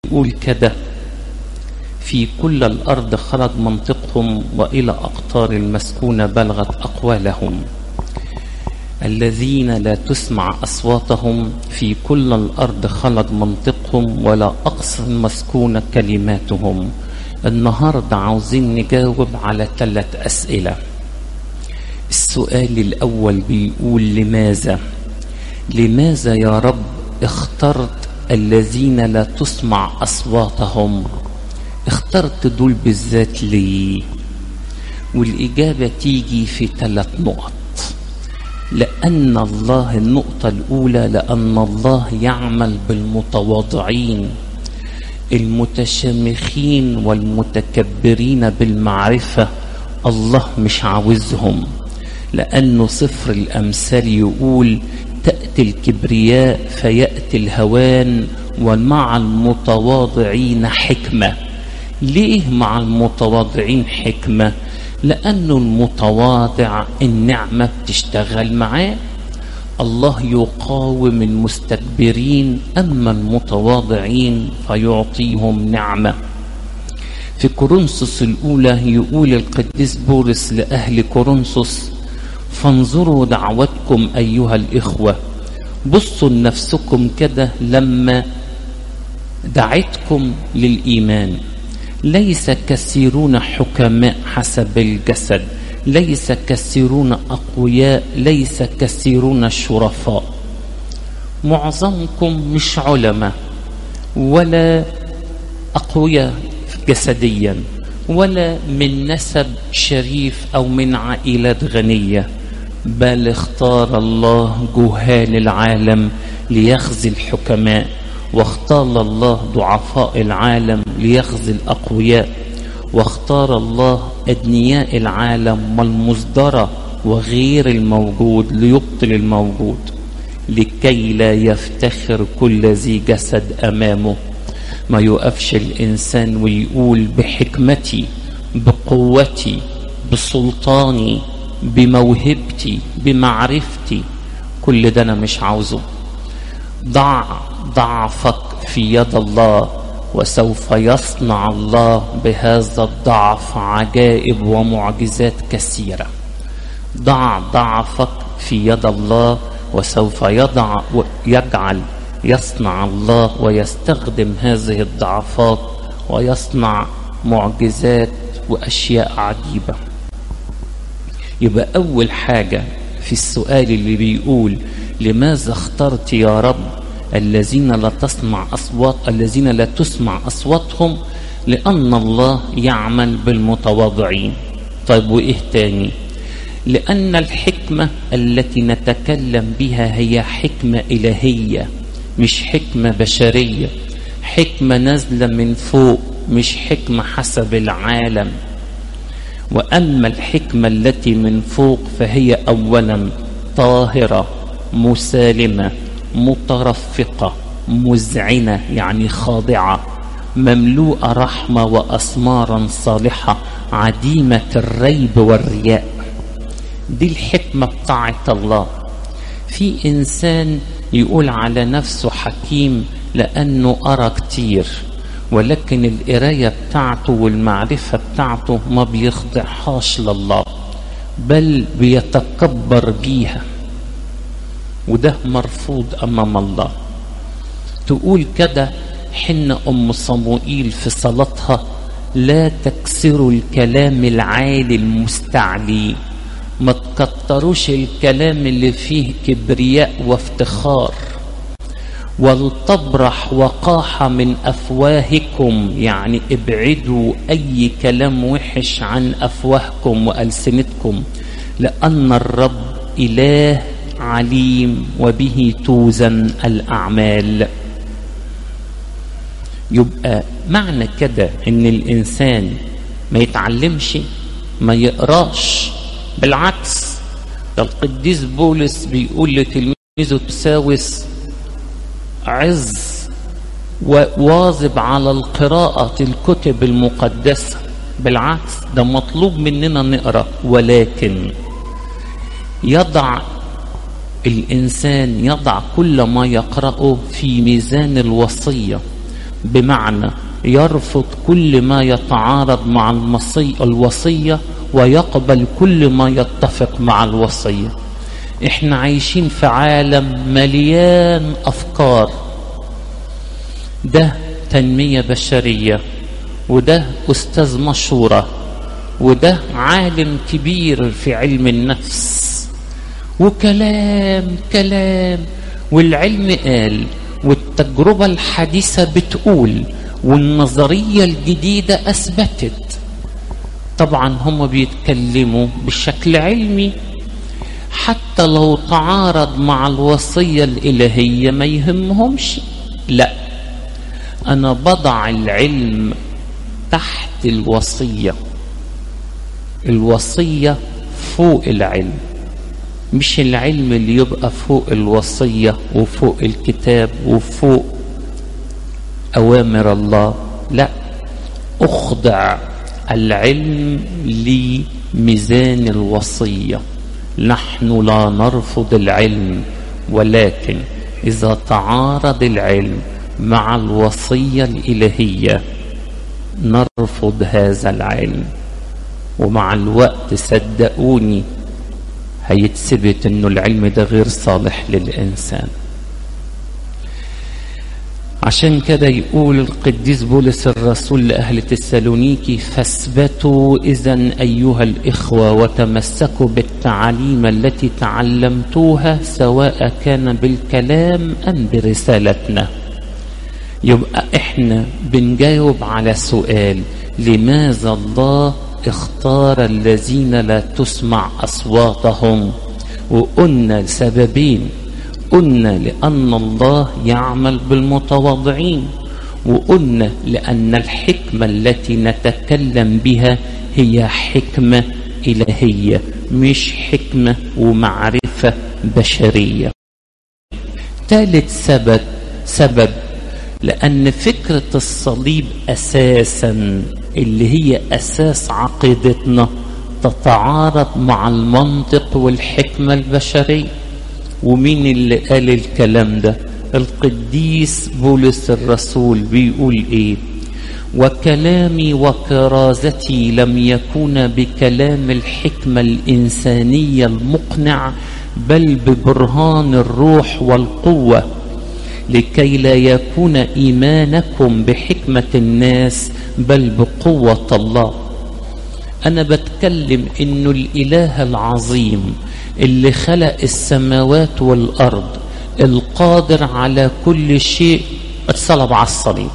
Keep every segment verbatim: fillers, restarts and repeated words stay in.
يقول كده: في كل الأرض خرج منطقهم، وإلى أقطار المسكونة بلغت أقوالهم. الذين لا تسمع أصواتهم في كل الأرض خرج منطقهم، ولا أقصى المسكونة كلماتهم. النهاردة عاوزين نجاوب على ثلاث أسئلة. السؤال الأول بيقول: لماذا؟ لماذا يا رب اخترت الذين لا تسمع أصواتهم؟ اخترت دول بالذات ليه؟ والإجابة تيجي في ثلاث نقط. لأن الله، النقطة الأولى، لأن الله يعمل بالمتواضعين المتشامخين والمتكبرين بالمعرفة. الله مش عاوزهم، لأنه سفر الأمثال يقول: تأتي الكبرياء فيأتي الهوان، ومع المتواضعين حكمة. ليه مع المتواضعين حكمة؟ لأنه المتواضع النعمة بتشتغل معاه. الله يقاوم المستكبرين، أما المتواضعين فيعطيهم نعمة. في كورنثوس الأولى يقول القديس بولس لأهل كورنثوس: فانظروا دعوتكم أيها الإخوة. بصوا لنفسكم كده لما دعتكم للإيمان. ليس كثيرون حكماء حسب الجسد، ليس كثيرون أقوياء، ليس كثيرون شرفاء. معظمكم مش علماء ولا أقوياء جسديا، ولا من نسب شريف أو من عائلات غنية، بل اختار الله جهال العالم ليخزي الحكماء، واختار الله ضعفاء العالم ليخزي الأقوياء، واختار الله أدنياء العالم والمصدرة وغير الموجود ليبطل الموجود، لكي لا يفتخر كل ذي جسد أمامه. ما يقفش الإنسان ويقول: بحكمتي، بقوتي، بسلطاني، بموهبتي، بمعرفتي. كل ده أنا مش عاوزه. ضع ضعفك في يد الله، وسوف يصنع الله بهذا الضعف عجائب ومعجزات كثيرة. ضع ضعفك في يد الله، وسوف يضع يجعل يصنع الله ويستخدم هذه الضعفات ويصنع معجزات وأشياء عجيبة. يبقى أول حاجة في السؤال اللي بيقول: لماذا اخترت يا رب الذين لا تسمع أصوات الذين لا تسمع أصواتهم؟ لأن الله يعمل بالمتواضعين. طيب وإيه تاني؟ لأن الحكمة التي نتكلم بها هي حكمة إلهية، مش حكمة بشرية، حكمة نازلة من فوق، مش حكمة حسب العالم. وأما الحكمة التي من فوق فهي أولا طاهرة، مسالمة، مترفقة، مذعنة يعني خاضعة، مملوءة رحمة وأثمارا صالحة، عديمة الريب والرياء. دي الحكمة بتاعت الله. في إنسان يقول على نفسه حكيم لأنه قرأ كتير، ولكن القراية بتاعته والمعرفة بتاعته ما بيخضعهاش لله، بل بيتكبر بيها، وده مرفوض أمام الله. تقول كده حين أم صموئيل في صلاتها: لا تكسروا الكلام العالي المستعلي. ما تكتروش الكلام اللي فيه كبرياء وافتخار. ولتبرح وقاحة من أفواهكم، يعني ابعدوا أي كلام وحش عن أفواهكم وألسنتكم، لأن الرب إله عليم وبه توزن الأعمال. يبقى معنى كده إن الإنسان ما يتعلمش، ما يقراش. بالعكس، ده القديس بولس بيقول لتلميذه تساوس: عز وواظب على القراءة الكتب المقدسة. بالعكس، ده مطلوب مننا نقرأ، ولكن يضع الإنسان يضع كل ما يقرأه في ميزان الوصية. بمعنى يرفض كل ما يتعارض مع الوصية ويقبل كل ما يتفق مع الوصية. احنا عايشين في عالم مليان أفكار، ده تنمية بشرية، وده أستاذ مشورة، وده عالم كبير في علم النفس، وكلام كلام، والعلم قال، والتجربة الحديثة بتقول، والنظرية الجديدة أثبتت. طبعا هم بيتكلموا بشكل علمي، حتى لو تعارض مع الوصية الإلهية ما يهمهمش. لا، أنا بضع العلم تحت الوصية، الوصية فوق العلم، مش العلم اللي يبقى فوق الوصية وفوق الكتاب وفوق أوامر الله. لا، أخضع العلم لميزان الوصية. نحن لا نرفض العلم، ولكن إذا تعارض العلم مع الوصية الإلهية نرفض هذا العلم، ومع الوقت صدقوني هيتثبت انه العلم ده غير صالح للإنسان. عشان كده يقول القديس بولس الرسول لأهل تسالونيكي: فاثبتوا إذن أيها الإخوة وتمسكوا بالتعاليم التي تعلمتوها، سواء كان بالكلام أم برسالتنا. يبقى احنا بنجاوب على سؤال: لماذا الله اختار الذين لا تسمع أصواتهم؟ وقلنا سببين، قلنا لأن الله يعمل بالمتواضعين، وقلنا لأن الحكمة التي نتكلم بها هي حكمة إلهية، مش حكمة ومعرفة بشرية. ثالث سبب سبب لأن فكرة الصليب أساسا اللي هي أساس عقيدتنا تتعارض مع المنطق والحكمة البشرية. ومين اللي قال الكلام ده؟ القديس بولس الرسول بيقول ايه؟ وكلامي وكرازتي لم يكون بكلام الحكمة الإنسانية المقنع، بل ببرهان الروح والقوة، لكي لا يكون إيمانكم بحكمة الناس بل بقوة الله. أنا بتكلم إنه الإله العظيم اللي خلق السماوات والأرض القادر على كل شيء اتصلب على الصليب.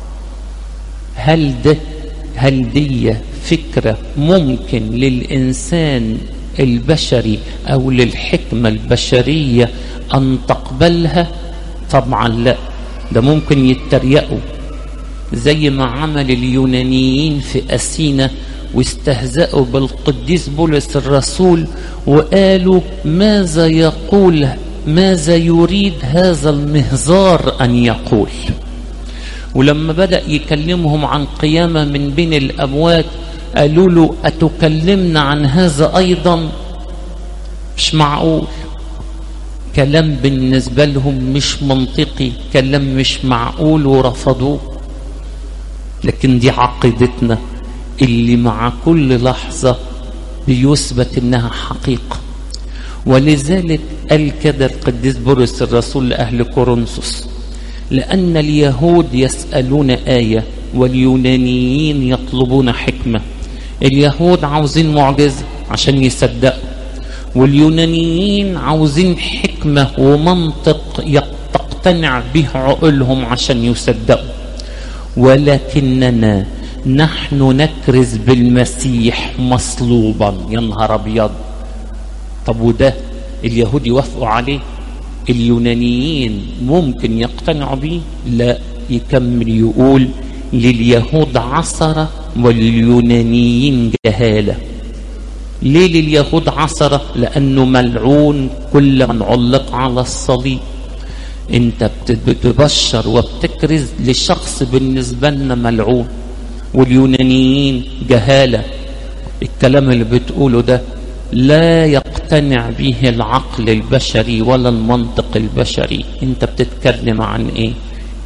هل ده هل دي فكرة ممكن للإنسان البشري أو للحكمة البشرية أن تقبلها؟ طبعا لا، ده ممكن يتريقوا زي ما عمل اليونانيين في أثينا واستهزأوا بالقديس بولس الرسول وقالوا: ماذا يقول ماذا يريد هذا المهزار أن يقول؟ ولما بدأ يكلمهم عن قيامة من بين الأموات قالوا له: أتكلمنا عن هذا أيضا؟ مش معقول، كلام بالنسبة لهم مش منطقي، كلام مش معقول، ورفضوه. لكن دي عقيدتنا اللي مع كل لحظة بيثبت انها حقيقة. ولذلك قال كده القديس بولس الرسول لأهل كورنثوس: لأن اليهود يسألون آية واليونانيين يطلبون حكمة. اليهود عاوزين معجزة عشان يصدقوا، واليونانيين عاوزين حكمة ومنطق تقتنع به عقولهم عشان يصدقوا. ولكننا نحن نكرز بالمسيح مصلوبا. يا نهار ابيض! طب وده اليهود يوافقوا عليه؟ اليونانيين ممكن يقتنعوا بيه؟ لا. يكمل يقول: لليهود عثرة ولليونانيين جهالة. ليه لليهود عثرة؟ لأنه ملعون كل من علق على الصليب. انت بتبشر وبتكرز لشخص بالنسبة لنا ملعون. واليونانيين جهالة، الكلام اللي بتقوله ده لا يقتنع به العقل البشري ولا المنطق البشري. انت بتتكلم عن ايه؟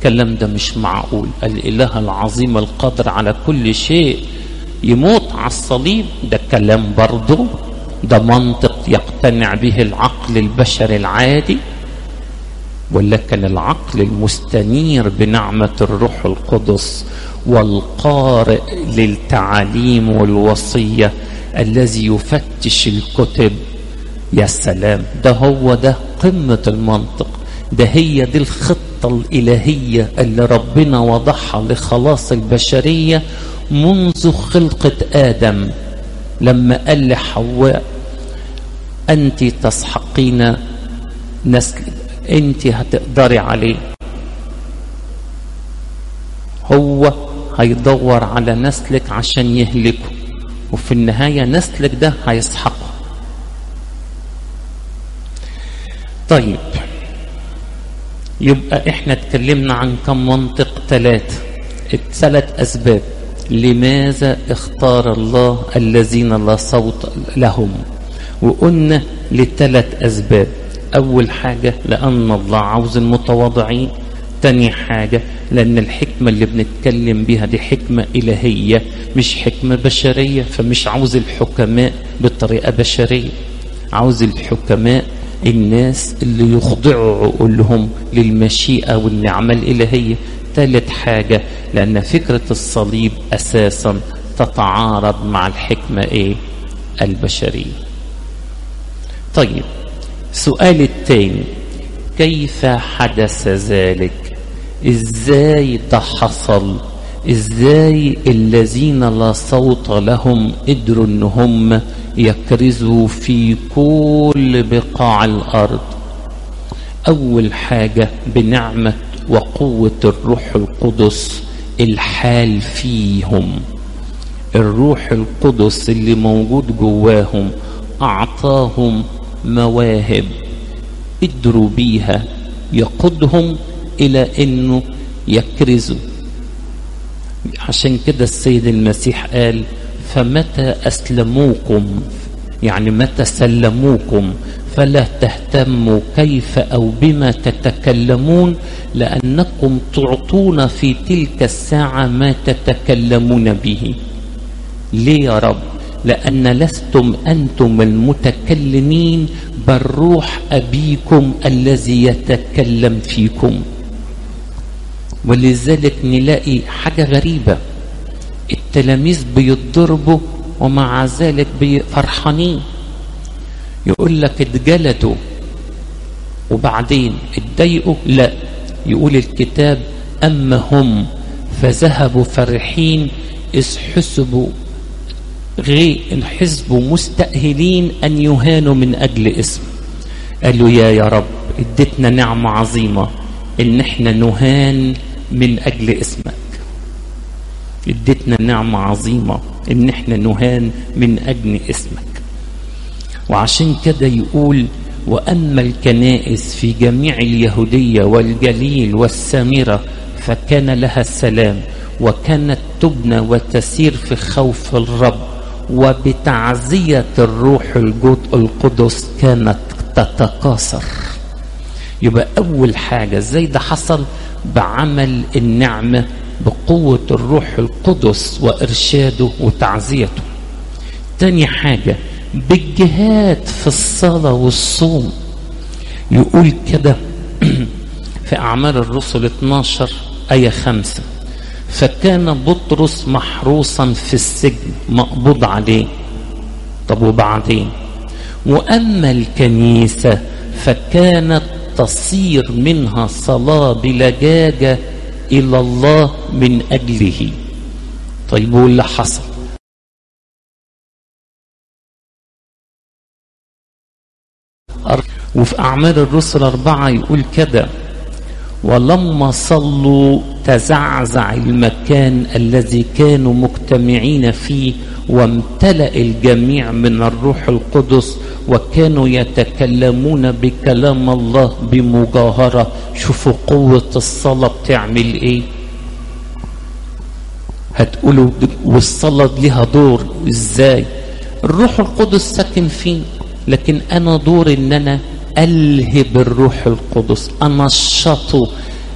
الكلام ده مش معقول، الإله العظيم القادر على كل شيء يموت على الصليب؟ ده كلام برضه، ده منطق يقتنع به العقل البشري العادي؟ ولكن العقل المستنير بنعمة الروح القدس والقارئ للتعاليم والوصية الذي يفتش الكتب، يا سلام، ده هو ده قمة المنطق، ده هي دي الخطة الإلهية اللي ربنا وضعها لخلاص البشرية منذ خلقة آدم، لما قال لحواء أنت تسحقين نسل، أنت هتقدري عليه، هو هيدور على نسلك عشان يهلكه، وفي النهاية نسلك ده هيسحقه. طيب، يبقى احنا اتكلمنا عن كم منطق؟ ثلاثة، الثلاث أسباب لماذا اختار الله الذين لا صوت لهم، وقلنا لثلاث أسباب. أول حاجة لأن الله عاوز المتواضعين، تاني حاجة لأن الحكمة اللي بنتكلم بها دي حكمة إلهية مش حكمة بشرية، فمش عاوز الحكماء بطريقة بشرية، عاوز الحكماء الناس اللي يخضعوا عقولهم للمشيئة والنعمة الإلهية. ثالث حاجة لأن فكرة الصليب أساسا تتعارض مع الحكمة إيه؟ البشرية. طيب، سؤال التاني، كيف حدث ذلك؟ إزاي ده حصل؟ إزاي الذين لا صوت لهم قدروا إن هم يكرزوا في كل بقاع الأرض؟ أول حاجة بنعمة وقوة الروح القدس الحال فيهم. الروح القدس اللي موجود جواهم أعطاهم مواهب قدروا بيها يقودهم إلى أنه يكرزوا. عشان كده السيد المسيح قال فمتى أسلموكم، يعني متى سلموكم، فلا تهتموا كيف أو بما تتكلمون، لأنكم تعطون في تلك الساعة ما تتكلمون به. ليه يا رب؟ لأن لستم أنتم المتكلمين، بل روح أبيكم الذي يتكلم فيكم. ولذلك نلاقي حاجة غريبة، التلاميذ بيتضربوا ومع ذلك فرحانين. يقول لك اتجلدوا وبعدين اتضايقوا؟ لا، يقول الكتاب أما هم فذهبوا فرحين إذ حسبوا غير حسبوا مستأهلين أن يهانوا من أجل اسم. قالوا يا يا رب اديتنا نعمة عظيمة إن احنا نهان من أجل اسمك، اديتنا نعمة عظيمة إن احنا نهان من أجل اسمك. وعشان كده يقول وأما الكنائس في جميع اليهودية والجليل والسامرة فكان لها السلام، وكانت تبنى وتسير في خوف الرب، وبتعزية الروح القدس كانت تتكاثر. يبقى أول حاجة ازاي ده حصل؟ بعمل النعمة بقوة الروح القدس وإرشاده وتعزيته. تاني حاجة بالجهاد في الصلاة والصوم. يقول كده في أعمال الرسل اتناشر آية خمسة فكان بطرس محروسا في السجن مقبوض عليه. طب وبعدين؟ وأما الكنيسة فكانت تصير منها صلاة بلجاجة إلى الله من أجله. طيب واللي حصل؟ وفي أعمال الرسل أربعة يقول كده ولما صلوا تزعزع المكان الذي كانوا مجتمعين فيه، وامتلأ الجميع من الروح القدس، وكانوا يتكلمون بكلام الله بمجاهرة. شوفوا قوة الصلاة بتعمل ايه. هتقولوا والصلاة لها دور ازاي؟ الروح القدس ساكن فين، لكن انا دور ان انا ألهب الروح القدس، أنشطه،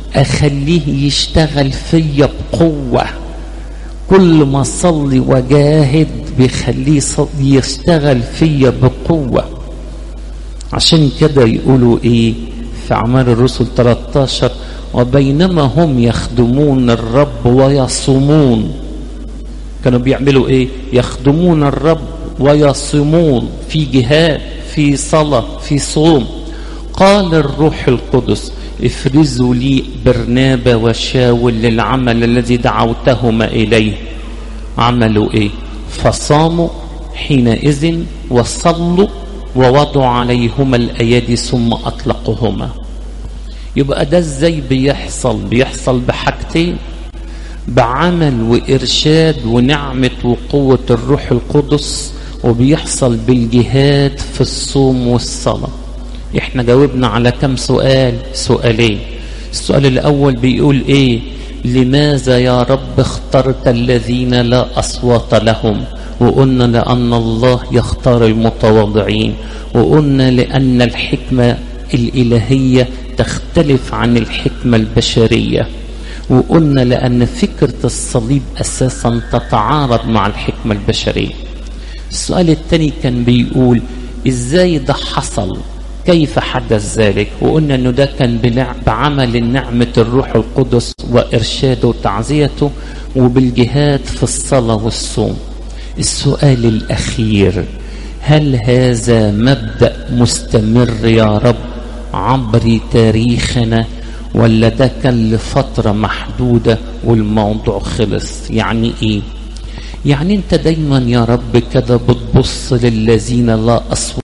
اخليه يشتغل فيا بقوة. كل ما صلي وجاهد بيخليه يشتغل فيا بقوة. عشان كده يقولوا ايه في اعمال الرسل ثلاثة عشر: وبينما هم يخدمون الرب ويصومون. كانوا بيعملوا ايه؟ يخدمون الرب ويصومون، في جهاد، في صلاة، في صوم. قال الروح القدس: افرزوا لي برنابا وشاول للعمل الذي دعوتهما إليه. عملوا ايه؟ فصاموا حينئذ وصلوا ووضعوا عليهما الأيادي ثم أطلقهما. يبقى ده ازاي بيحصل؟ بيحصل بحاجتين: بعمل وإرشاد ونعمة وقوة الروح القدس، وبيحصل بالجهاد في الصوم والصلاة. احنا جاوبنا على كم سؤال؟ سؤالين. السؤال الأول بيقول ايه؟ لماذا يا رب اخترت الذين لا أصوات لهم؟ وقلنا لأن الله يختار المتواضعين، وقلنا لأن الحكمة الإلهية تختلف عن الحكمة البشرية، وقلنا لأن فكرة الصليب أساسا تتعارض مع الحكمة البشرية. السؤال الثاني كان بيقول إزاي ده حصل؟ كيف حدث ذلك؟ وقلنا أنه ده كان بعمل نعمة الروح القدس وإرشاده وتعزيته، وبالجهاد في الصلاة والصوم. السؤال الأخير: هل هذا مبدأ مستمر يا رب عبر تاريخنا، ولا ده كان لفترة محدودة والموضوع خلص؟ يعني ايه؟ يعني انت دايما يا رب كده بتبص للذين لا أصوات،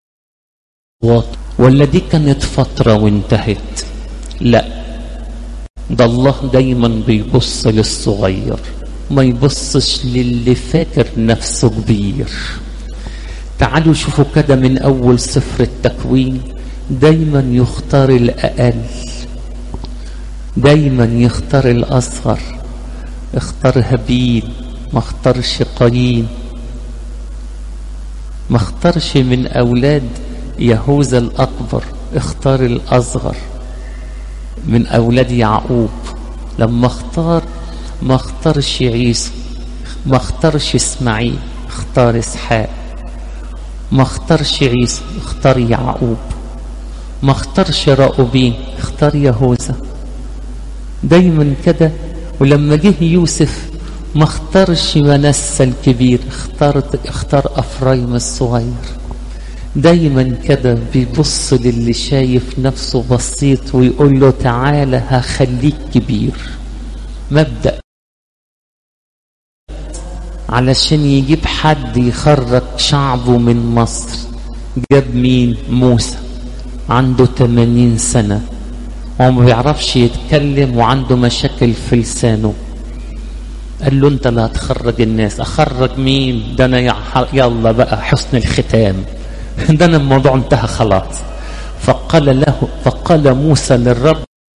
ولا دي كانت فترة وانتهت؟ لا، ده الله دايما بيبص للصغير، ما يبصش للي فاكر نفسه كبير. تعالوا شوفوا كده من أول سفر التكوين، دايما يختار الأقل، دايما يختار الأصغر. اختار هابيل، ما اختارش قايين، ما اختارش من أولاد يهوذا الأكبر، اختار الأصغر من أولاد يعقوب. لما اختار ما اختارش عيسى، ما اختارش اسماعيل، اختار اسحاق. ما اختارش عيسى، اختار يعقوب. ما اختارش راؤوبين، اختار يهوذا. دايما كده. ولما جه يوسف ما اختارش منسى الكبير، اختار اختار افرايم الصغير. دايما كده بيبص للي شايف نفسه بسيط ويقول له تعالى هخليك كبير. مبدأ علشان يجيب حد يخرج شعبه من مصر. جاب مين؟ موسى، عنده ثمانين سنة وما بيعرفش يتكلم وعنده مشاكل في لسانه. قال له انت اللي هتخرج الناس. اخرج مين؟ ده انا يلا بقى حسن الختام، ده انا الموضوع انتهى خلاص. فقال له فقال موسى للرب،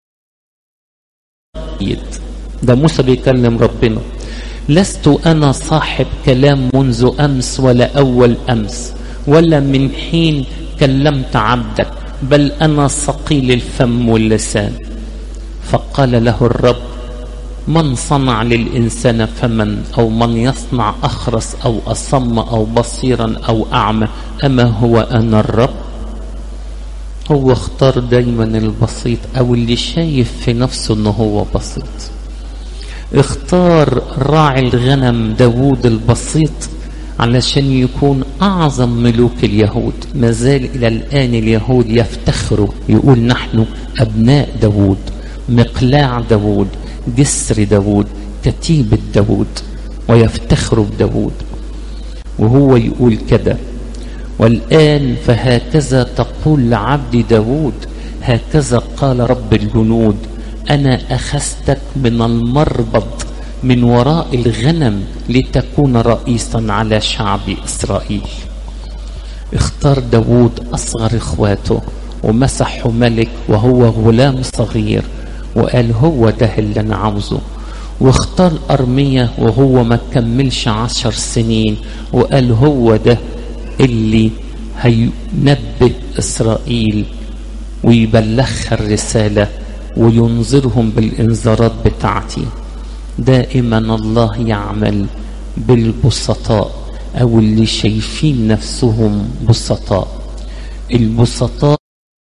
ده موسى بيكلم ربنا، لست انا صاحب كلام منذ امس ولا اول امس ولا من حين كلمت عبدك، بل انا ثقيل الفم واللسان. فقال له الرب، من صنع للإنسان فمن؟ أو من يصنع أخرس أو أصم أو بصيرا أو أعمى؟ أما هو أنا الرب؟ هو اختار دايما البسيط أو اللي شايف في نفسه أنه هو بسيط. اختار راعي الغنم داود البسيط علشان يكون أعظم ملوك اليهود. ما زال إلى الآن اليهود يفتخروا، يقول نحن أبناء داود، مقلاع داود، جسر داود، كتيبة داود، ويفتخروا بداود. وهو يقول كده، والآن فهكذا تقول لعبد داود، هكذا قال رب الجنود، أنا أخذتك من المربض من وراء الغنم لتكون رئيسا على شعب إسرائيل. اختار داود أصغر إخواته ومسحه ملك وهو غلام صغير، وقال هو ده اللي أنا عاوزه. واختار أرميا وهو ما كملش عشر سنين، وقال هو ده اللي هينبه إسرائيل ويبلغها الرسالة وينذرهم بالإنذارات بتاعتي. دائما الله يعمل بالبسطاء أو اللي شايفين نفسهم بسطاء. البسطاء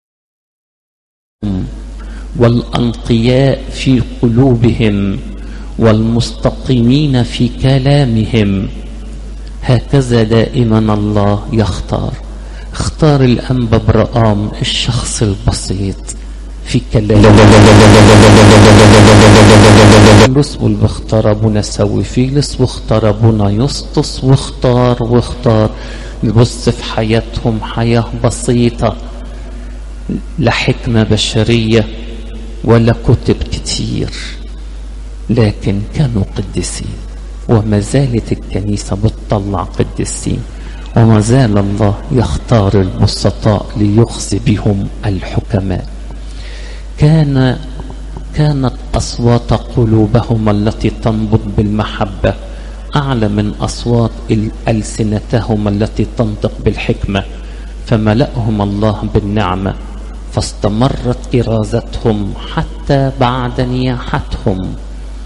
والأنقياء في قلوبهم والمستقيمين في كلامهم، هكذا دائما الله يختار. اختار الأنبا برقام الشخص البسيط في كلامه. لص واختار ابونا سويفيلس واختار ابونا يسطس واختار واختار نبص في حياتهم حياة بسيطة، لا حكمة بشرية ولا كتب كتير، لكن كانوا قديسين. وما زالت الكنيسة بتطلع قديسين، وما زال الله يختار البسطاء ليخزي بهم الحكماء. كان كانت أصوات قلوبهم التي تنبض بالمحبة أعلى من أصوات ألسنتهم التي تنطق بالحكمة، فملأهم الله بالنعمة، فاستمرت إرازتهم حتى بعد نياحتهم.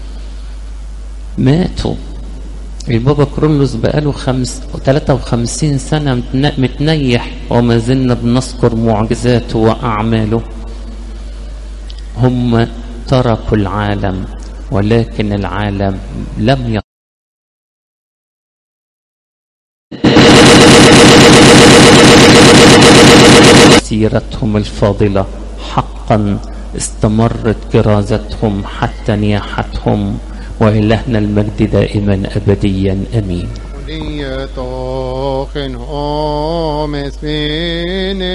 ماتوا. البابا كرولوس بقاله خمس ثلاثة وخمسين سنة متنيح، وما زلنا بنذكر معجزاته وأعماله. هم تركوا العالم، ولكن العالم لم يترك. سيرتهم الفاضلة حقا استمرت كرازتهم حتى نياحتهم، وإلهنا المجد دائما أبديا أمين.